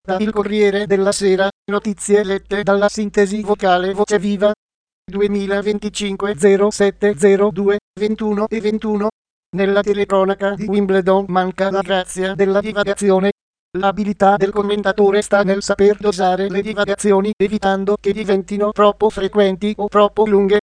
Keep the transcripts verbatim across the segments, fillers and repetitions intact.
Da Il Corriere della Sera, notizie lette dalla sintesi vocale Voce Viva. duemilaventicinque zero sette zero due ventuno e ventuno. Nella telecronaca di Wimbledon manca la grazia della divagazione. L'abilità del commentatore sta nel saper dosare le divagazioni, evitando che diventino troppo frequenti o troppo lunghe.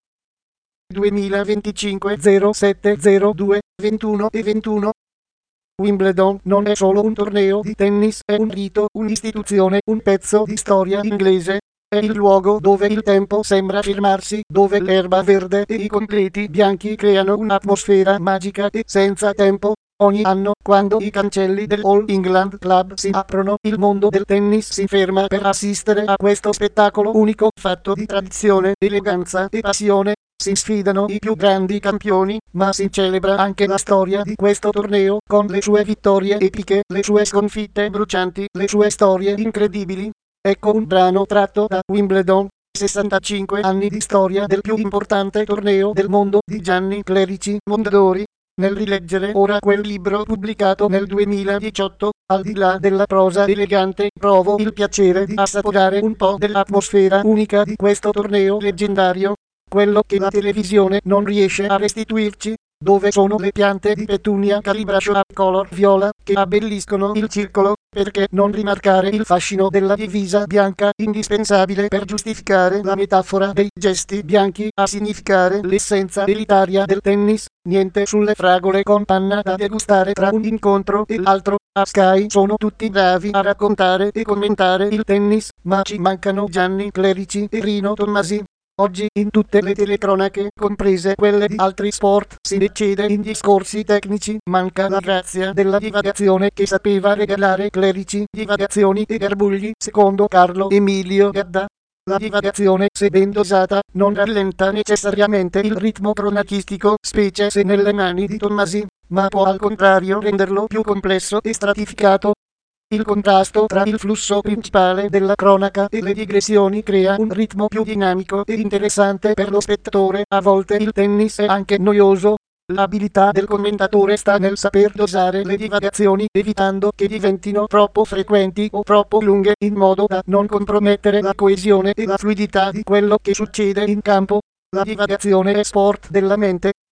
duemilaventicinque zero sette zero due ventuno e ventuno. Wimbledon non è solo un torneo di tennis, è un rito, un'istituzione, un pezzo di storia inglese. È il luogo dove il tempo sembra fermarsi, dove l'erba verde e i completi bianchi creano un'atmosfera magica e senza tempo. Ogni anno, quando i cancelli del All England Club si aprono, il mondo del tennis si ferma per assistere a questo spettacolo unico, fatto di tradizione, eleganza e passione. Si sfidano i più grandi campioni, ma si celebra anche la storia di questo torneo, con le sue vittorie epiche, le sue sconfitte brucianti, le sue storie incredibili. Ecco un brano tratto da Wimbledon, sessantacinque anni di storia del più importante torneo del mondo di Gianni Clerici Mondadori. Nel rileggere ora quel libro pubblicato nel duemiladiciotto, al di là della prosa elegante, provo il piacere di assaporare un po' dell'atmosfera unica di questo torneo leggendario. Quello che la televisione non riesce a restituirci. Dove sono le piante di petunia calibration color viola che abbelliscono il circolo? Perché non rimarcare il fascino della divisa bianca, indispensabile per giustificare la metafora dei gesti bianchi, a significare l'essenza elitaria del tennis? Niente sulle fragole con panna da degustare tra un incontro e l'altro. A Sky sono tutti bravi a raccontare e commentare il tennis, ma ci mancano Gianni Clerici e Rino Tommasi. Oggi in tutte le telecronache, comprese quelle di altri sport, si decide in discorsi tecnici, manca la grazia della divagazione che sapeva regalare Clerici, divagazioni e garbugli, secondo Carlo Emilio Gadda. La divagazione, se ben dosata, non rallenta necessariamente il ritmo cronachistico, specie se nelle mani di Tommasi, ma può al contrario renderlo più complesso e stratificato. Il contrasto tra il flusso principale della cronaca e le digressioni crea un ritmo più dinamico e interessante per lo spettatore. A volte il tennis è anche noioso. L'abilità del commentatore sta nel saper dosare le divagazioni, evitando che diventino troppo frequenti o troppo lunghe, in modo da non compromettere la coesione e la fluidità di quello che succede in campo. La divagazione è sport della mente.